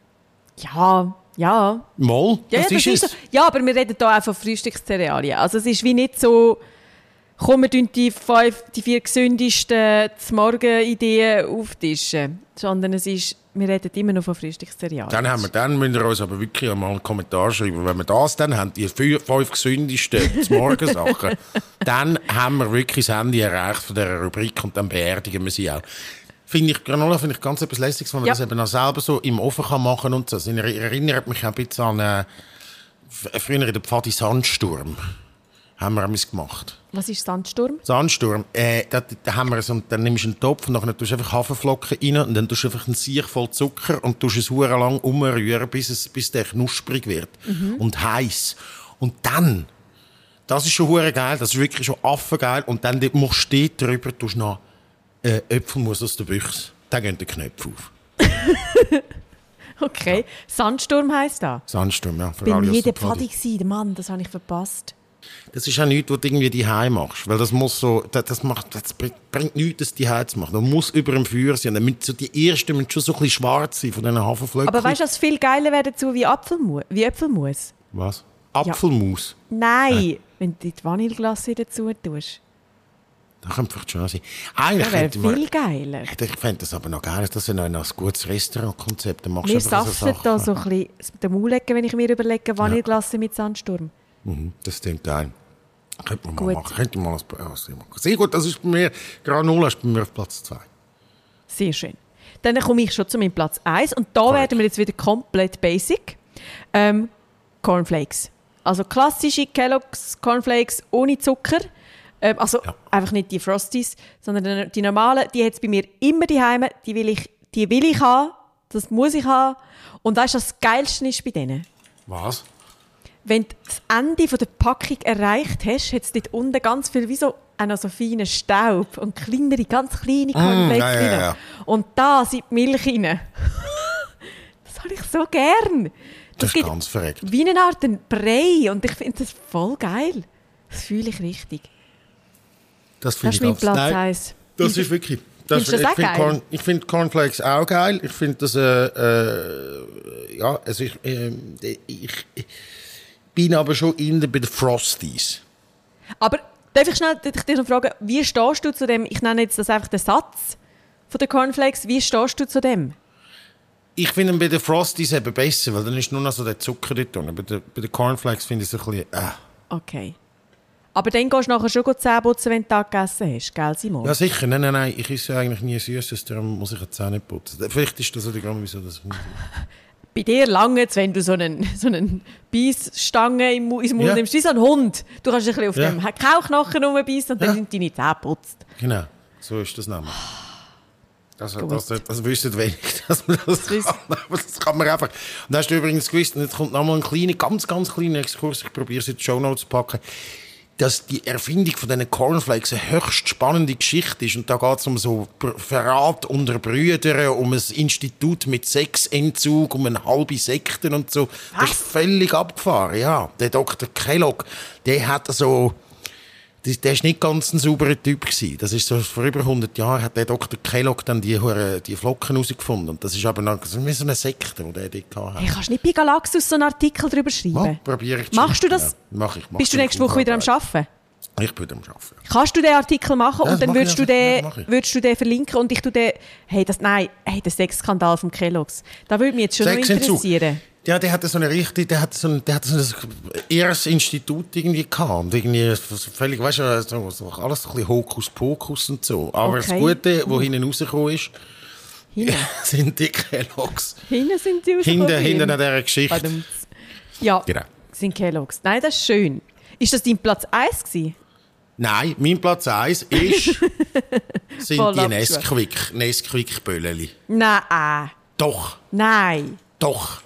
Ja, ja. Mal, Ja, das, ja, ist das es. ist so. Ja, aber wir reden hier auch von Frühstückszerealien. Also es ist wie nicht so, kommen wir die, fünf, die vier gesündesten Morgenideen auftischen, sondern es ist, wir reden immer noch von Frühstückszerealien. Dann, haben wir, dann müsst ihr uns aber wirklich einmal einen Kommentar schreiben. Wenn wir das dann haben, die fünf, fünf gesündesten Morgensachen, dann haben wir wirklich das Ende erreicht von dieser Rubrik und dann beerdigen wir sie auch. Finde ich, Granola finde ich ganz etwas Lässiges, wenn man Ja. das eben auch selber so im Ofen kann machen und so. Das erinnert mich ein bisschen an äh, f- früher in der Pfadi Sandsturm. Haben wir etwas gemacht. Was ist Sandsturm? Sandsturm, äh, da, da haben wir so, dann nimmst du einen Topf und dann tust du einfach Haferflocken rein und dann tust du einfach einen Siech voll Zucker und tust es hure lang umrühren, bis es, bis der knusprig wird und heiß. Und dann, das ist schon hure geil, das ist wirklich schon affengeil und dann musst du dort drüber tust noch äh, Äpfelmus aus der Büchse. Dann gehen die Knöpfe auf. Okay. Sandssturm heisst das. Sandsturm, ja. Für Ich alle bin aus nie der der Pfadi gewesen, Mann, das habe ich verpasst. Das ist auch nichts, was du irgendwie die Hause machst. Weil das muss so, das, das macht, das bringt, bringt nichts, das die Hause zu machen. Du musst über dem Feuer sein. Dann müssen so die ersten müssen schon so ein bisschen schwarz sein von diesen Haferflöckchen. Aber weißt du, was viel geiler wäre dazu wie Apfelmus? Wie Äpfelmus? Was? Apfelmus? Nein, wenn du die Vanilleglasse dazu tust. Das könnte vielleicht schon sein. Eigentlich Das wäre könnte man- viel geiler. Ich fände das aber noch geil. Das ist noch ein gutes Restaurantkonzept. Da machst du Wir einfach so saften da Sachen. so ein bisschen den Maul lecken, wenn ich mir überlege, Vanilleglasse mit Sandsturm. Mhm, das klingt geil. Könnte man Gut. mal machen. Könnte man mal ein, sehr gut, das ist bei mir, Granola ist bei mir auf Platz zwei. Sehr schön. Dann komme ich schon zu meinem Platz eins und da Correct. werden wir jetzt wieder komplett basic. Ähm, Cornflakes. Also klassische Kellogg's Cornflakes ohne Zucker. Ähm, also Ja. einfach nicht die Frosties, sondern die normalen, die hat es bei mir immer daheim. Die will ich, die will ich haben, das muss ich haben. Und weißt du, was das Geilste ist bei denen? Was? Wenn du das Ende der Packung erreicht hast, hat es dort unten ganz viel, wie so, auch noch so feinen Staub und kleinere, ganz kleine Cornflakes ja, ja, drin. ja. Und da sind die Milch rein. Das habe ich so gern. Das ist gibt ganz verreckt. wie eine Art ein Brei und ich finde das voll geil. Das fühle ich richtig. Das Das finde ist ich mein ganz... Platz Nein, eins. das ist wirklich... Das, Findest du das ich auch finde geil? Corn, ich finde Cornflakes auch geil. Ich finde das... Äh, äh, ja, also ich, äh, ich, ich bin aber schon in der, bei den Frosties. Aber darf ich schnell dich dich noch fragen, wie stehst du zu dem, ich nenne jetzt das einfach den Satz von den Cornflakes, wie stehst du zu dem? Ich finde ihn bei den Frosties eben besser, weil dann ist nur noch so der Zucker dort drin. Bei den, bei den Cornflakes finde ich es ein bisschen... Äh. Okay. Aber dann gehst du nachher schon Zähne putzen, wenn du Tag gegessen hast, gell Simon? Ja, sicher. Nein, nein, nein. Ich esse eigentlich nie Süßes, darum muss ich die Zähne nicht putzen. Vielleicht ist das auch der Grund, wieso das... Bei dir lange es, wenn du so einen, so einen Beisstange im, Mu- ins Mund Ja. nimmst, wie so ein Hund. Du kannst ein bisschen auf Ja. dem Kauchknochen rumbeissen und dann Ja. sind deine Zähne geputzt. Genau, so ist das nämlich. Das, Gut. das, das, das wissen wenig, dass man das, Das kann. Aber das kann man einfach. Und hast du übrigens gewusst, und jetzt kommt nochmal ein kleiner, ganz, ganz kleiner Exkurs, ich probiere es in die Shownotes zu packen, dass die Erfindung von diesen Cornflakes eine höchst spannende Geschichte ist. Und da geht es um so Br- Verrat unter Brüdern, um ein Institut mit Sexentzug, um eine halbe Sekte und so. Das ist völlig abgefahren, ja. Der Doktor Kellogg, der hat so... Der war nicht ganz ein sauberer Typ gewesen. Das ist so, vor über hundert Jahren hat der Doktor Kellogg dann die, Hure- die Flocken herausgefunden. Und das ist aber noch so wie so eine Sekte, die der dort hatte. Hey, kannst du nicht bei Galaxus so einen Artikel darüber schreiben? Ja, probiere ich zu Machst du schreiben, das? ja. Mach ich. Mach Bist du ich nächste Woche wieder am Aufarbeit. Arbeiten? Ich bin am Arbeiten. Kannst du den Artikel machen Ja, und das dann mache würdest ich, du, ja, den, das mache ich. würdest du den verlinken und ich tu den... Hey, das, nein, hey, der Sexskandal vom Kellogg's. Da würde mich jetzt schon noch Sexentzug. interessieren. Ja, der hatte so eine richtig, der hat so ein, der hat so ein erstes Institut irgendwie gehabt. Und irgendwie völlig, weißt du, so, so alles ein bisschen Hokuspokus und so. Aber Okay. das Gute, was hinten rausgekommen ist, Hinten, sind die Kelloggs. hinten sind sie Hinten, rausgekommen. hinten an dieser Geschichte. Badumts. Ja, Genau. sind Kellogg's. Nein, das ist schön. Ist das dein Platz eins gewesen? Nein, mein Platz eins ist, sind Voll die abgeschwächt. Nesquik, Nesquik-Bölleli. Nein, Doch, nein. doch.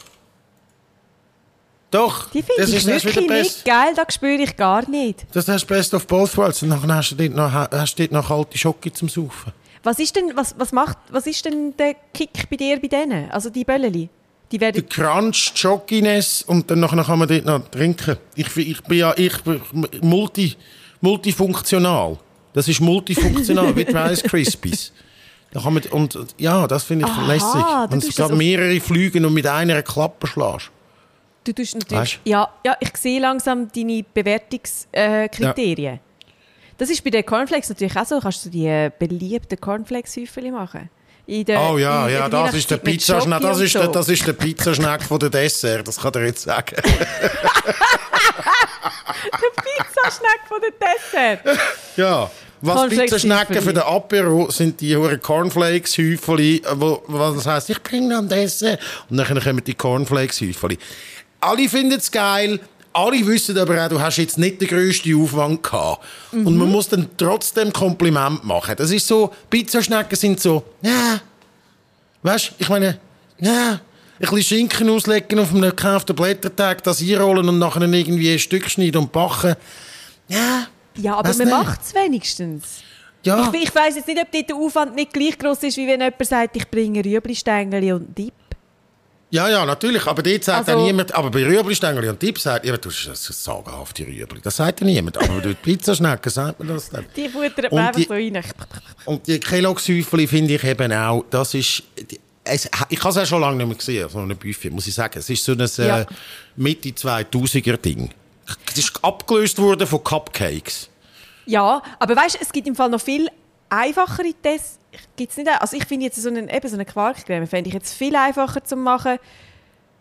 Doch, Die finde das ich ist das wirklich wieder nicht best. geil, das spüre ich gar nicht. Das ist Best of both worlds. Und dann hast du dort noch, hast du dort noch kalte Schoki zum Saufen. Was ist denn, was, was macht, was ist denn der Kick bei dir bei denen? Also die Bölleli? Die Der werden... Crunch, die Schokiness und dann nachher kann man dort noch trinken. Ich, ich bin ja ich bin multi, multifunktional. Das ist multifunktional, wie die Rice Krispies. Da kann man, und, ja, das finde ich Aha, lässig. du Wenn tust es das gerade auf- mehrere Flüge und mit einer Klappe schlägst. Du tust natürlich... Weißt? Ja, ja, ich sehe langsam deine Bewertungskriterien. Äh, Kriterien. Das ist bei den Cornflakes natürlich auch so. Kannst du die äh, beliebten Cornflakes-Häufchen machen? In der, Oh ja, in, in ja, der das ist der Weihnachtszeit mit Pizzaschneck, Schoki das und ist der, so. das ist der Pizzaschneck von der Dessert, das kann ich jetzt sagen. Pizzaschneck von der Dessert. Ja, was Cornflakes Pizzaschnecken Häufeli. für den Apero sind die hure Cornflakes Häufeli, wo, was das heisst, ich bringe noch ein Dessert und dann kommen die Cornflakes Häufeli. Alle finden es geil. Alle wissen aber auch, du hast jetzt nicht den grössten Aufwand gehabt. Mhm. Und man muss dann trotzdem Kompliment machen. Das ist so, Pizzaschnecken sind so, ja, weißt du, ich meine, ja, ein bisschen Schinken auslegen auf einem gekauften Blätterteig, das einrollen und nachher irgendwie ein Stück schneiden und backen. Ja, Ja, aber weiss man nicht. macht es wenigstens. Ja. Ich, ich weiss jetzt nicht, ob dort der Aufwand nicht gleich gross ist, wie wenn jemand sagt, ich bringe Rüebli-Stängeli und Dip. Ja, ja, natürlich. Aber dort sagt Also- auch niemand, aber bei Rüebli-Stängeli und Tipp sagt jemand, du hast das sagenhafte Rüebli. Das sagt ja niemand. Aber bei Pizzaschnecken sagt man das dann. Die futtert Und man einfach die- so rein. Und die Kellogg-Säufeli finde ich eben auch, das ist, es, ich habe es auch schon lange nicht mehr gesehen, so eine Buffet, muss ich sagen. Es ist so ein Ja. äh, Mitte zweitausender-Ding. Es ist abgelöst worden von Cupcakes. Ja, aber weißt du, es gibt im Fall noch viel einfachere Tests. Gibt's nicht, auch- also ich finde jetzt so einen, eben so eine Quarkcreme fände ich jetzt viel einfacher zu machen.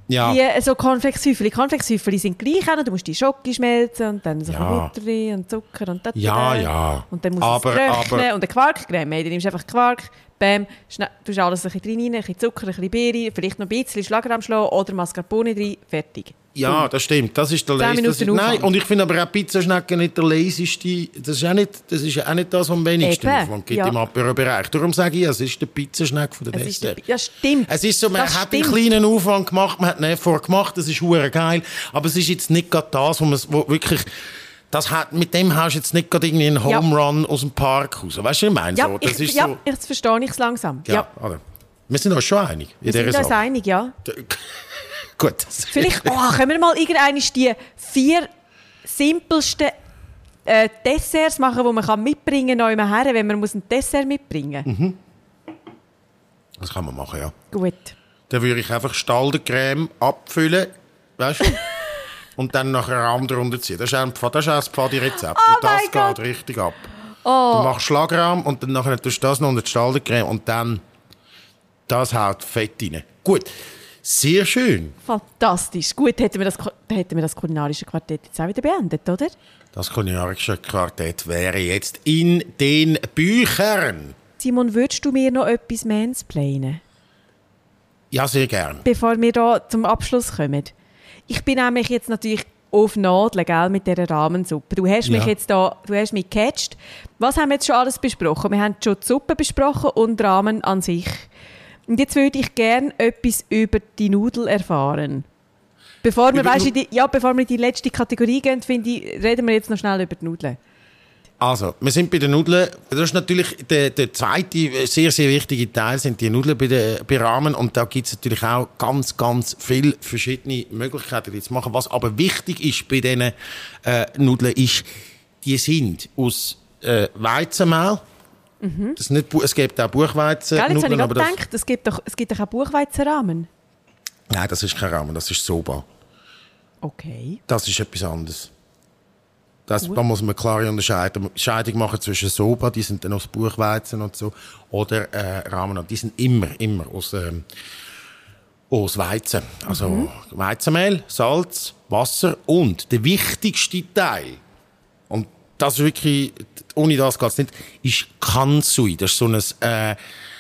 Ja. Die, so Cornflakes-Hüfeli. Cornflakes-Hüfeli sind gleich auch noch. Du musst die Schoki schmelzen und dann so Ja. Butter rein und Zucker und das. Ja, ja. Und dann muss Aber- es trocknen. aber- Und eine Quarkcreme. Du nimmst einfach Quark, bam, schna- tust alles ein bisschen rein, ein bisschen Zucker, ein bisschen Beere, vielleicht noch ein bisschen Schlagrahm schlagen oder Mascarpone rein, fertig. Ja, das stimmt. Das ist der Zehn lazy- das ist, Minuten Nein, Aufwand. und ich finde aber auch Pizzaschnecken nicht der lazyste. Das ist auch nicht das, ist auch nicht das was am wenigsten Eben, Aufwand gibt ja. im Apero-Bereich. Darum sage ich, es ist der Pizzaschneck von der Es ist der, Dessert. ja, stimmt. Es ist so, man Das hat stimmt. einen kleinen Aufwand gemacht, man hat einen Effort gemacht, das ist hure geil, aber es ist jetzt nicht gerade das, wo man wo wirklich, das hat, mit dem hast du jetzt nicht gerade irgendwie einen Ja. Home Run aus dem Park raus. Weißt du, was ich meine? Ja, So, das ich, ist ja so, jetzt verstehe ich es langsam. Ja, ja, oder? Wir sind uns schon einig in wir sind dieser uns Sache. einig, ja. Gut. Vielleicht oh, können wir mal irgendwann die vier simpelsten äh, Desserts machen, die man kann mitbringen kann, her, wenn man muss ein Dessert mitbringen muss. Mhm. Das kann man machen, ja. Gut. Dann würde ich einfach Staldencreme abfüllen, weißt du? Und dann nachher Rahm drunter ziehen. Das ist ein, Pfad- das ist auch das Pfadi-Rezept. Oh und das mein geht Gott. richtig ab. Oh. Du machst Schlagrahm und dann nachher tust du das noch unter die Staldencreme und dann das haut Fett rein. Gut, sehr schön. Fantastisch. Gut, hätten wir das, dann hätten wir das kulinarische Quartett jetzt auch wieder beendet, oder? Das kulinarische Quartett wäre jetzt in den Büchern. Simon, würdest du mir noch etwas mansplainen, Ja, sehr gern. bevor wir da zum Abschluss kommen? Ich bin nämlich jetzt natürlich auf Nadeln, gell, mit dieser Rahmensuppe. Du hast mich Ja. jetzt da, du hast mich gecatcht. Was haben wir jetzt schon alles besprochen? Wir haben schon die Suppe besprochen und Rahmen an sich. Und jetzt würde ich gerne etwas über die Nudel erfahren. Bevor wir, Über weißt, Nu- in die, ja, bevor wir in die letzte Kategorie gehen, finde ich, reden wir jetzt noch schnell über die Nudeln. Also, wir sind bei den Nudeln. Das ist natürlich der, der zweite sehr, sehr wichtige Teil, sind die Nudeln bei den bei Ramen. Und da gibt es natürlich auch ganz, ganz viele verschiedene Möglichkeiten, die zu machen. Was aber wichtig ist bei diesen äh, Nudeln, ist, die sind aus äh, Weizenmehl. Mhm. Das ist nicht, Bu- es gibt auch Buchweizen. Gell, jetzt habe ich aber gerade das, gedacht, es gibt doch, es gibt doch auch Buchweizenrahmen. Nein, das ist kein Ramen, das ist Soba. Okay. Das ist etwas anderes. Das, Gut. da muss man klare Unterscheidung, Unterscheidung machen zwischen Soba, die sind dann aus Buchweizen und so, oder äh, Ramen. Die sind immer, immer aus, ähm, aus Weizen. Also Mhm. Weizenmehl, Salz, Wasser und der wichtigste Teil, und das ist wirklich, ohne das geht es nicht, ist Kansui. Das ist so ein äh,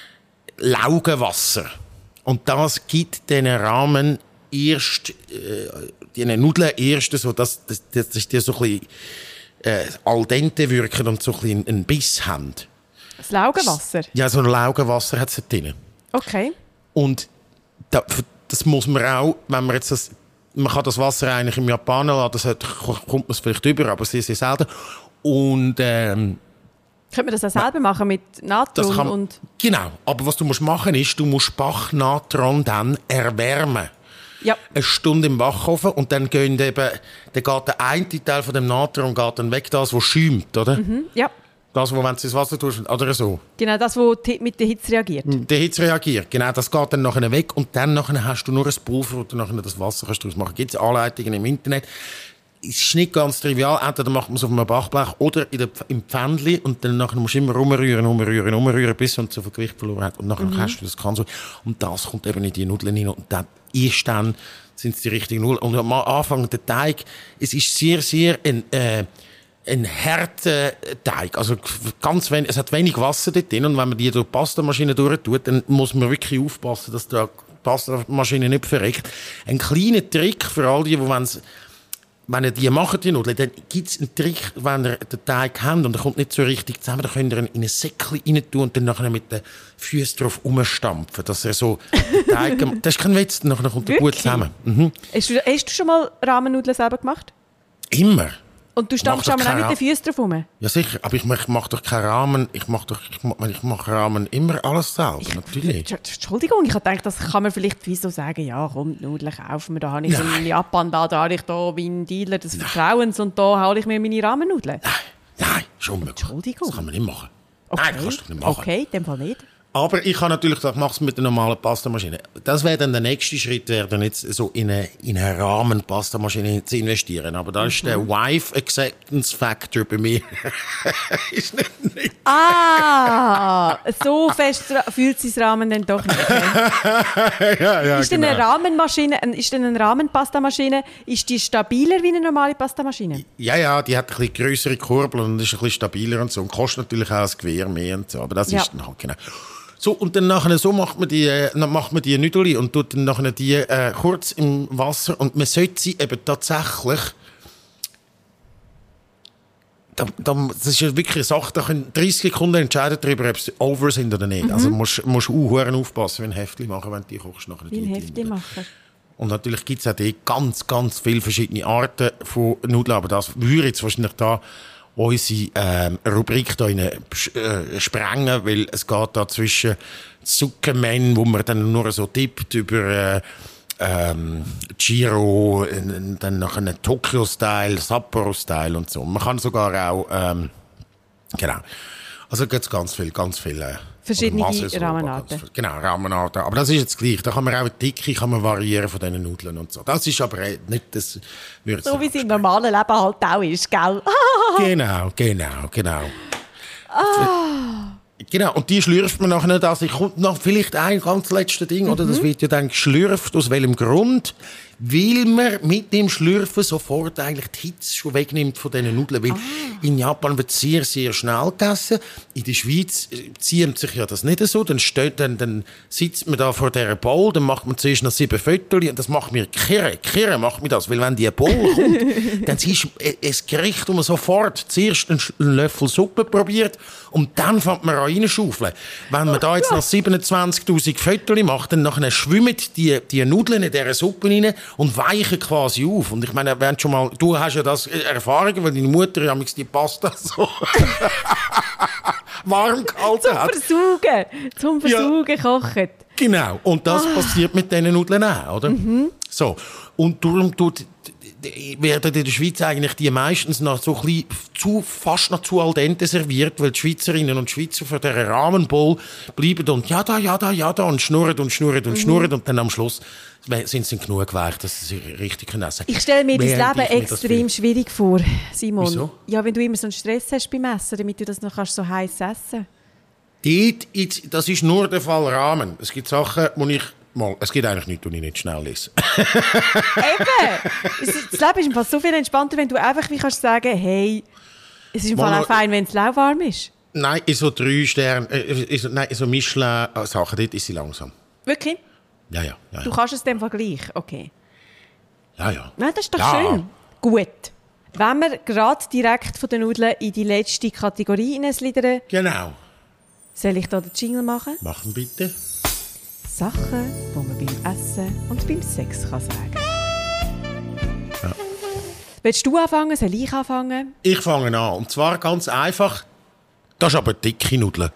Laugenwasser. Und das gibt diesen Ramen erst, äh, die Nudeln erst, so, dass, dass, dass die so ein bisschen äh, al dente wirken und so ein bisschen einen Biss haben. Das Laugenwasser? Ja, so ein Laugenwasser hat es drin. Okay. Und da, das muss man auch, wenn man jetzt das, man kann das Wasser eigentlich im Japan lassen, das hat, kommt man es vielleicht über, aber sehr, sehr selten. Und ähm, Könnte man das auch selber machen mit das Natron kann, und... genau, aber was du musst machen ist, du musst Bachnatron dann erwärmen. Ja. Eine Stunde im Backofen und dann gehen eben, dann geht der eine Teil von dem Natron geht dann weg, das, was schäumt, oder? Mhm. Ja, Das, wo wenn du ins Wasser tust, oder so. genau das, was mit der Hitze reagiert. Der Hitze reagiert, genau, das geht dann nachher weg und dann nachher hast du nur ein Pulver und dann nachher das Wasser kannst du daraus machen. Gibt es Anleitungen im Internet. Es ist nicht ganz trivial, entweder macht man es auf einem Backblech oder in der, im Pfändli und dann nachher musst du immer rumrühren, rumrühren, rumrühren, bis es so viel Gewicht verloren hat und nachher mhm. hast du das Kansui. Und das kommt eben in die Nudeln rein und dann erst dann sind es die richtigen Nudeln. Und am Anfang der Teig, es ist sehr, sehr ein, äh, ein harter Teig. Also ganz wenig, es hat wenig Wasser dort drin und wenn man die durch die Pastamaschine durchtut, dann muss man wirklich aufpassen, dass die Pastamaschine nicht verreckt. Ein kleiner Trick für all die, die wenn's wenn ihr die macht, die Nudeln, dann gibt es einen Trick, wenn ihr den Teig habt und er kommt nicht so richtig zusammen, dann könnt ihr ihn in ein Säckchen rein tun und dann nachher mit den Füßen drauf rumstampfen, dass er so Teig, das ist kein Witz, dann nachher kommt er gut zusammen. Mhm. Hast, du, hast du schon mal Rahmennudeln selber gemacht? Immer. Und du stampfst doch aber auch keine mit den Füßen drauf rum? Ja sicher, aber ich mache mach doch keinen Rahmen, ich mache doch, ich mache ich mach Rahmen immer alles selber, natürlich. Entschuldigung, ich habe gedacht, das kann man vielleicht wie so sagen, ja komm, die Nudeln kaufen wir, da habe ich so in Japan, da, da habe ich da meinen Dealer des Vertrauens und da hole ich mir meine Rahmennudeln. Nein, nein, schon möglich. Entschuldigung. Das kann man nicht machen. Okay. Nein, das kannst du nicht machen. Okay, in dem Fall nicht. Aber ich kann natürlich gesagt, mach's mit der normalen Pastamaschine. Das wäre dann der nächste Schritt, wäre dann jetzt so in eine, in eine Rahmenpastamaschine zu investieren. Aber da ist mhm. der Wife Acceptance Factor bei mir. ist nicht, nicht. Ah, so fest fühlt sich das Rahmen dann doch nicht. ja, ja, ist denn genau. eine Rahmenmaschine, ist denn eine Rahmenpastamaschine, ist die stabiler wie eine normale Pastamaschine? Ja, ja, die hat ein bisschen grössere Kurbel und ist ein bisschen stabiler und so. Und kostet natürlich auch das Gewehr mehr und so. Aber das ja. ist dann halt genau. So, und dann nachher so macht man die, äh, macht man die Nüdeli und tut dann nachher die äh, kurz im Wasser und man sollte sie eben tatsächlich da, da, das ist ja wirklich eine Sache, da können dreißig Sekunden entscheiden darüber, ob sie over sind oder nicht. Mhm. Also musst musst du auch aufpassen, wenn du ein Heftchen machen, wenn du die kochst. Nachher wie ein Heftchen machen. Und natürlich gibt es auch die ganz, ganz viele verschiedene Arten von Nudeln, aber das würde jetzt wahrscheinlich da unsere ähm, Rubrik da äh, sprengen, weil es geht da zwischen Zuckermen, wo man dann nur so tippt, über äh, ähm, Giro, äh, dann noch einen Tokyo-Style, Sapporo-Style und so. Man kann sogar auch, ähm, genau, also gibt es ganz viel, ganz viel äh, verschiedene Rahmenarten. Genau, Rahmenarten. Aber das ist jetzt gleich. Da kann man auch die Dicke kann man variieren von diesen Nudeln und so. Das ist aber nicht das. So wie es im normalen Leben halt auch ist, gell? genau, genau, genau. Ah. Genau, und die schlürft man nachher nicht. Also kommt noch vielleicht ein ganz letztes Ding, mhm. oder? Das wird ja dann geschlürft. Aus welchem Grund? Weil man mit dem Schlürfen sofort eigentlich die Hitze schon wegnimmt von diesen Nudeln. Weil ah. in Japan wird sehr, sehr schnell gegessen. In der Schweiz zieht sich ja das nicht so. Dann, steht, dann, dann sitzt man da vor dieser Bowl, dann macht man zuerst noch sieben Viertel. Und das macht mir kirre, kirre macht mir das. Weil wenn die Bowl kommt, dann ist es Gericht, wo man sofort zuerst einen Löffel Suppe probiert und dann fängt man an reinschaufeln. Wenn man da jetzt noch siebenundzwanzigtausend Viertel macht, dann nachher schwimmen die, die Nudeln in dieser Suppe rein und weichen quasi auf. Und ich meine, wenn schon mal, du hast ja das Erfahrung, weil deine Mutter ja die Pasta so warm gehalten hat. Zum Versaugen, zum Versaugen ja. kochen. Genau, und das ah. passiert mit diesen Nudeln auch, oder? Mhm. So, und darum tut, werden in der Schweiz eigentlich die meistens noch so ein bisschen zu, fast noch zu al dente serviert, weil die Schweizerinnen und Schweizer von dieser Rahmenbowl bleiben und ja da, ja da, ja da und schnurren und schnurren und mhm. schnurren und dann am Schluss sind sie genug weich, dass sie richtig essen können. Ich stelle mir dein Leben extrem schwierig vor, Simon. Wieso? Ja, wenn du immer so einen Stress hast beim Essen, damit du das noch kannst so heiß essen kannst. Das ist nur der Fall Rahmen. Es gibt Sachen, wo ich Mal, es gibt eigentlich nichts, was ich nicht schnell lese. Eben! Das Leben ist im Fall so viel entspannter, wenn du einfach wie kannst sagen, hey, es ist im Fall auch fein, wenn es lauwarm ist. Nein, in so drei Sterne, äh, so, nein, in so Michelin-Sachen, dort ist sie langsam. Wirklich? Ja, ja. ja, ja. Du kannst es dem Fall gleich, okay. Ja, ja. Nein, das ist doch ja. schön. Gut. Wenn wir gerade direkt von den Nudeln in die letzte Kategorie hineinslidern. Genau. Soll ich da den Jingle machen? Machen bitte. Sachen, die man beim Essen und beim Sex kann sagen kann. Ja. Willst du anfangen? Soll ich anfangen? Ich fange an. Und zwar ganz einfach. Das ist aber dicke Nudeln.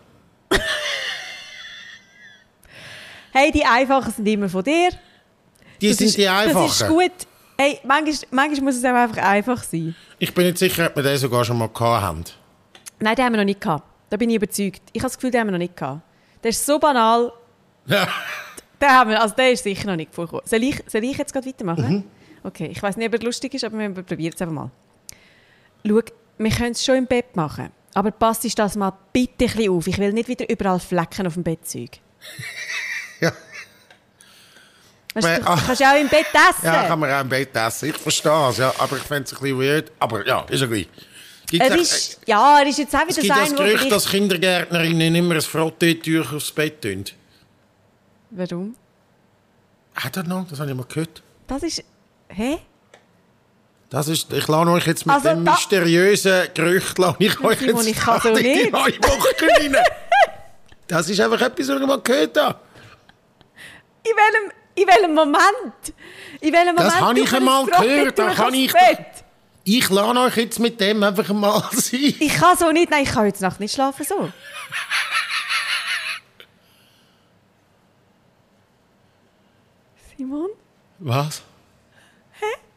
Hey, die einfachen sind immer von dir. Die das sind ist, die einfachen. Das ist gut. Hey, manchmal, manchmal muss es auch einfach einfach sein. Ich bin nicht sicher, ob wir den sogar schon mal gehabt haben. Nein, den haben wir noch nicht gehabt. Da bin ich überzeugt. Ich habe das Gefühl, den haben wir noch nicht gehabt. Der ist so banal. Ja. Den haben wir, also der ist sicher noch nicht vorgekommen. Soll ich, soll ich jetzt gerade weitermachen? Mhm. Okay, ich weiss nicht, ob er lustig ist, aber wir probieren es einfach mal. Schau, wir können es schon im Bett machen, aber passt dich das mal bitte ein bisschen auf. Ich will nicht wieder überall Flecken auf dem Bettzeug. Ja. Weißt, du, du kannst ja auch im Bett essen. Ja, kann man auch im Bett essen. Ich verstehe es, ja, aber ich finde es ein bisschen weird. Aber ja, ist ja gleich. Er ist, äh, ja, er ist jetzt auch wieder es gibt sein, das Gerücht, dass Kindergärtnerinnen immer ein Frotteetücher aufs Bett tun. Warum? I don't know, das habe ich mal gehört. Das ist... Hä? Das ist... Ich lasse euch jetzt mit also dem mysteriösen Gerücht lasse ich euch jetzt ich kann so in die neue Woche rein. Das ist einfach etwas, was ich mal gehört habe. In welchem, in welchem Moment? In welchem Moment? Das habe ich einmal gehört. Da kann ich... Ich lasse euch jetzt mit dem einfach mal sein. Ich kann so nicht. Nein, ich kann heute Nacht nicht schlafen so. Simon? Was? Hä?